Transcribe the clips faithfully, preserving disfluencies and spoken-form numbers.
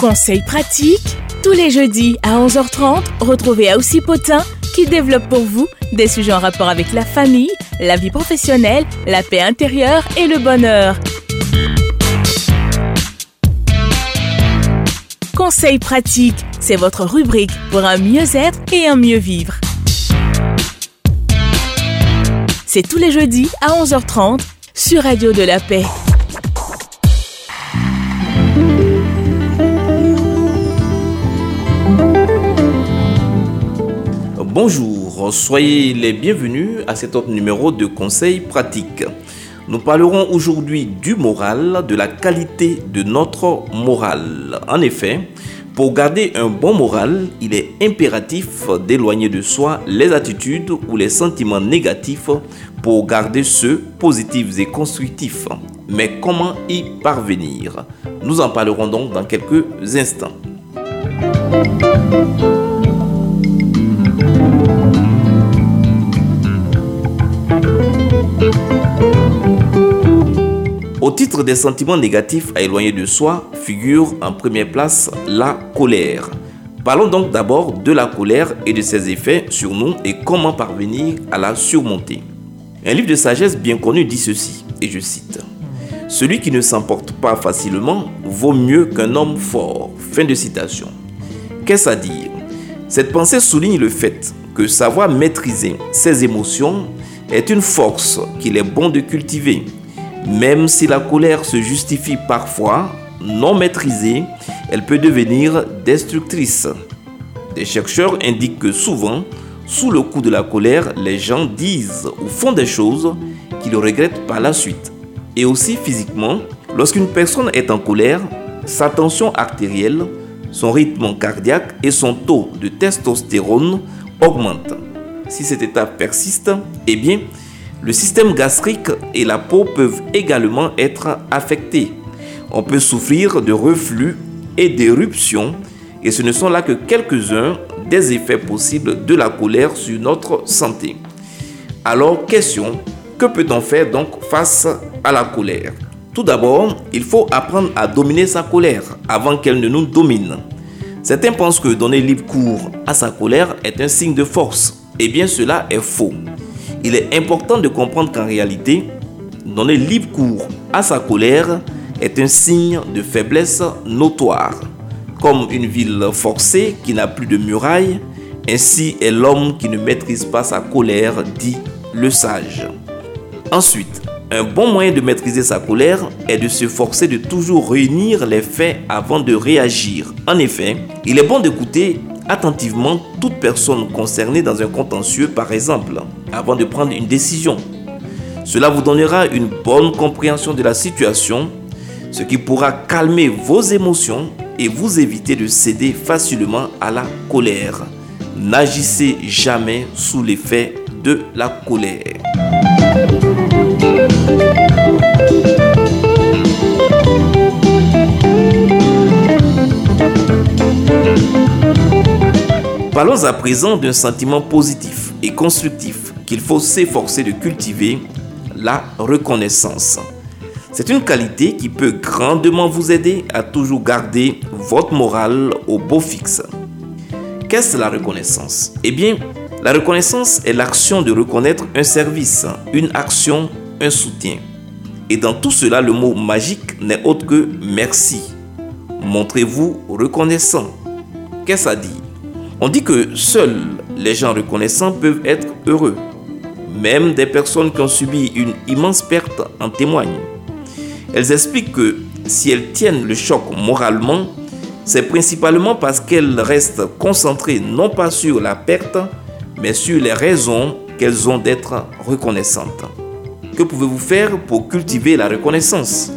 Conseils pratiques. Tous les jeudis à onze heures trente, retrouvez Aoussi Potin qui développe pour vous des sujets en rapport avec la famille, la vie professionnelle, la paix intérieure et le bonheur. Conseils pratiques, c'est votre rubrique pour un mieux-être et un mieux-vivre. C'est tous les jeudis à onze heures trente sur Radio de la Paix. Bonjour, soyez les bienvenus à cet autre numéro de Conseils pratiques. Nous parlerons aujourd'hui du moral, de la qualité de notre moral. En effet, pour garder un bon moral, il est impératif d'éloigner de soi les attitudes ou les sentiments négatifs pour garder ceux positifs et constructifs. Mais comment y parvenir? Nous en parlerons donc dans quelques instants. Au titre des sentiments négatifs à éloigner de soi, figure en première place la colère. Parlons donc d'abord de la colère et de ses effets sur nous et comment parvenir à la surmonter. Un livre de sagesse bien connu dit ceci, et je cite: « Celui qui ne s'emporte pas facilement vaut mieux qu'un homme fort. » Fin de citation. Qu'est-ce à dire? Cette pensée souligne le fait que savoir maîtriser ses émotions est une force qu'il est bon de cultiver. Même si la colère se justifie parfois, non maîtrisée, elle peut devenir destructrice. Des chercheurs indiquent que souvent, sous le coup de la colère, les gens disent ou font des choses qu'ils regrettent par la suite. Et aussi physiquement, lorsqu'une personne est en colère, sa tension artérielle, son rythme cardiaque et son taux de testostérone augmentent. Si cet état persiste, eh bien, le système gastrique et la peau peuvent également être affectés. On peut souffrir de reflux et d'éruptions, et ce ne sont là que quelques-uns des effets possibles de la colère sur notre santé. Alors, question, que peut-on faire donc face à la colère? Tout d'abord, il faut apprendre à dominer sa colère avant qu'elle ne nous domine. Certains pensent que donner libre cours à sa colère est un signe de force. Eh bien, cela est faux. Il est important de comprendre qu'en réalité, donner libre cours à sa colère est un signe de faiblesse notoire. Comme une ville forcée qui n'a plus de murailles, ainsi est l'homme qui ne maîtrise pas sa colère, dit le sage. Ensuite, un bon moyen de maîtriser sa colère est de se forcer de toujours réunir les faits avant de réagir. En effet, il est bon d'écouter attentivement toute personne concernée dans un contentieux, par exemple, avant de prendre une décision. Cela vous donnera une bonne compréhension de la situation, ce qui pourra calmer vos émotions et vous éviter de céder facilement à la colère. N'agissez jamais sous l'effet de la colère. Parlons à présent d'un sentiment positif et constructif qu'il faut s'efforcer de cultiver, la reconnaissance. C'est une qualité qui peut grandement vous aider à toujours garder votre morale au beau fixe. Qu'est-ce la reconnaissance? Eh bien, la reconnaissance est l'action de reconnaître un service, une action, un soutien. Et dans tout cela, le mot magique n'est autre que merci. Montrez-vous reconnaissant. Qu'est-ce à dire? On dit que seuls les gens reconnaissants peuvent être heureux. Même des personnes qui ont subi une immense perte en témoignent. Elles expliquent que si elles tiennent le choc moralement, c'est principalement parce qu'elles restent concentrées non pas sur la perte, mais sur les raisons qu'elles ont d'être reconnaissantes. Que pouvez-vous faire pour cultiver la reconnaissance?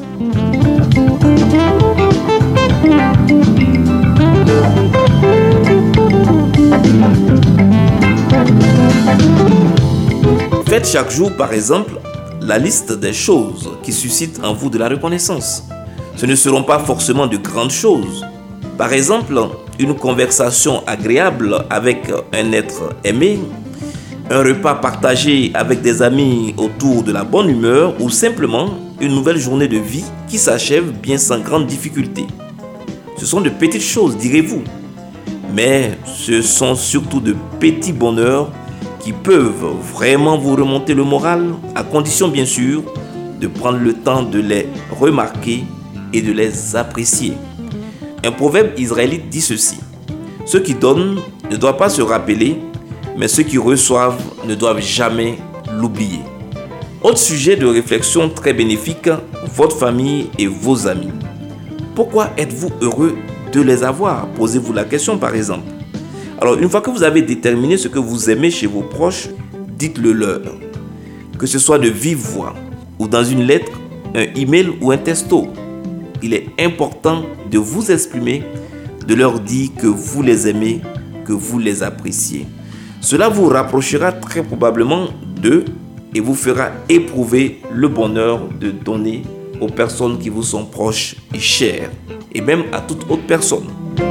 Faites chaque jour, par exemple, la liste des choses qui suscitent en vous de la reconnaissance. Ce ne seront pas forcément de grandes choses. Par exemple, une conversation agréable avec un être aimé, un repas partagé avec des amis autour de la bonne humeur ou simplement une nouvelle journée de vie qui s'achève bien sans grande difficulté. Ce sont de petites choses, direz-vous. Mais ce sont surtout de petits bonheurs qui peuvent vraiment vous remonter le moral, à condition bien sûr de prendre le temps de les remarquer et de les apprécier. Un proverbe israélite dit ceci: ceux qui donnent ne doivent pas se rappeler, mais ceux qui reçoivent ne doivent jamais l'oublier. Autre sujet de réflexion très bénéfique, votre famille et vos amis. Pourquoi êtes-vous heureux de les avoir? Posez-vous la question par exemple. Alors une fois que vous avez déterminé ce que vous aimez chez vos proches, dites-le leur. Que ce soit de vive voix ou dans une lettre, un email ou un texto. Il est important de vous exprimer, de leur dire que vous les aimez, que vous les appréciez. Cela vous rapprochera très probablement d'eux et vous fera éprouver le bonheur de donner aux personnes qui vous sont proches et chères, et même à toute autre personne.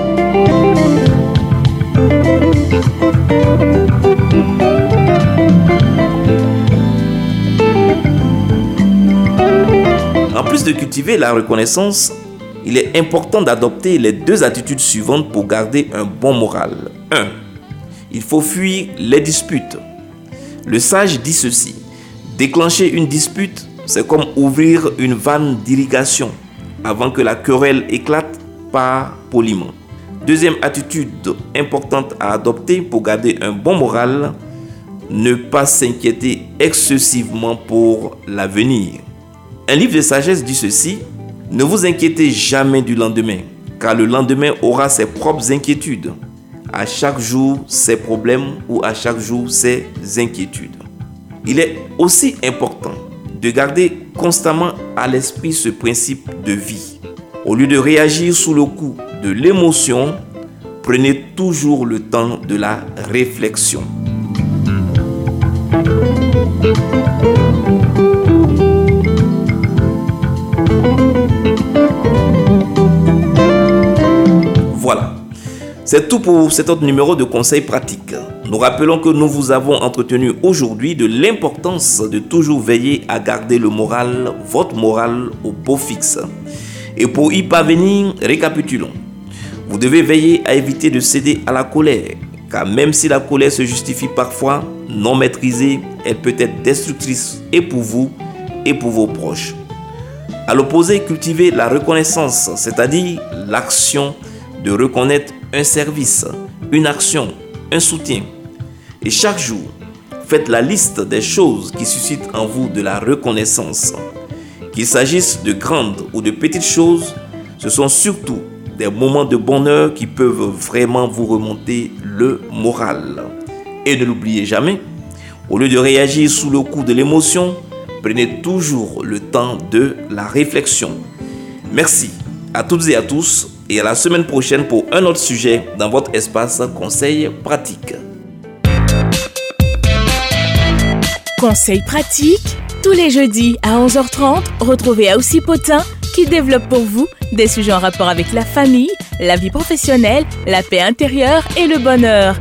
En plus de cultiver la reconnaissance, il est important d'adopter les deux attitudes suivantes pour garder un bon moral. un. Il faut fuir les disputes. Le sage dit ceci: déclencher une dispute, c'est comme ouvrir une vanne d'irrigation. Avant que la querelle éclate, par poliment. Deuxième attitude importante à adopter pour garder un bon moral, ne pas s'inquiéter excessivement pour l'avenir. Un livre de sagesse dit ceci: ne vous inquiétez jamais du lendemain, car le lendemain aura ses propres inquiétudes. À chaque jour, ses problèmes ou à chaque jour, ses inquiétudes. Il est aussi important de garder constamment à l'esprit ce principe de vie. Au lieu de réagir sous le coup de l'émotion, prenez toujours le temps de la réflexion. Voilà, c'est tout pour cet autre numéro de conseils pratiques. Nous rappelons que nous vous avons entretenu aujourd'hui de l'importance de toujours veiller à garder le moral, votre moral, au beau fixe. Et pour y parvenir, récapitulons. Vous devez veiller à éviter de céder à la colère, car même si la colère se justifie parfois, non maîtrisée, elle peut être destructrice et pour vous et pour vos proches. À l'opposé, cultivez la reconnaissance, c'est-à-dire l'action de reconnaître un service, une action, un soutien. Et chaque jour, faites la liste des choses qui suscitent en vous de la reconnaissance. Qu'il s'agisse de grandes ou de petites choses, ce sont surtout des moments de bonheur qui peuvent vraiment vous remonter le moral. Et ne l'oubliez jamais, au lieu de réagir sous le coup de l'émotion, prenez toujours le temps de la réflexion. Merci à toutes et à tous et à la semaine prochaine pour un autre sujet dans votre espace Conseils pratiques. Conseils pratiques, tous les jeudis à onze heures trente, retrouvez Aoussi Potin qui développe pour vous des sujets en rapport avec la famille, la vie professionnelle, la paix intérieure et le bonheur.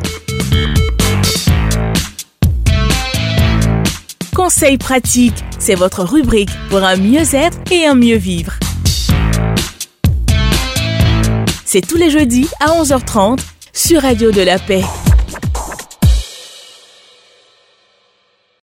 Conseils pratiques, c'est votre rubrique pour un mieux-être et un mieux-vivre. C'est tous les jeudis à onze heures trente sur Radio de la Paix.